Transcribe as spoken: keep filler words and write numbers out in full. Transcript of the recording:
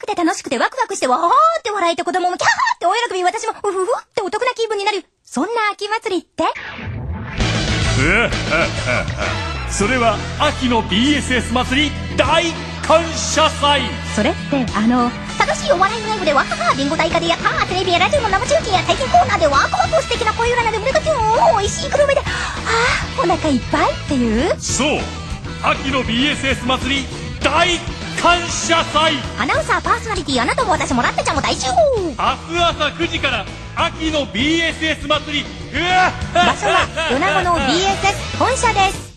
て楽しくてワクワクしてわーって笑えて子供もキャーって大喜び、私もうふふってお得な気分になる、そんな秋祭りって。 それは秋の ビーエスエス 祭り大感謝祭。 それってあの楽しいお笑いライブでわははリンゴ大会でやったー、テレビやラジオの生中継や体験コーナーでワクワク素敵な声占いで胸がキューン、おいしい黒目であーお腹いっぱいっていう。 そう秋の ビーエスエス 祭り大感謝祭。 アナウンサーパーソナリティあなたも私もラッタちゃんも大集合。 明日朝くじから秋の ビーエスエス 祭り。 場所は米子の ビーエスエス 本社です。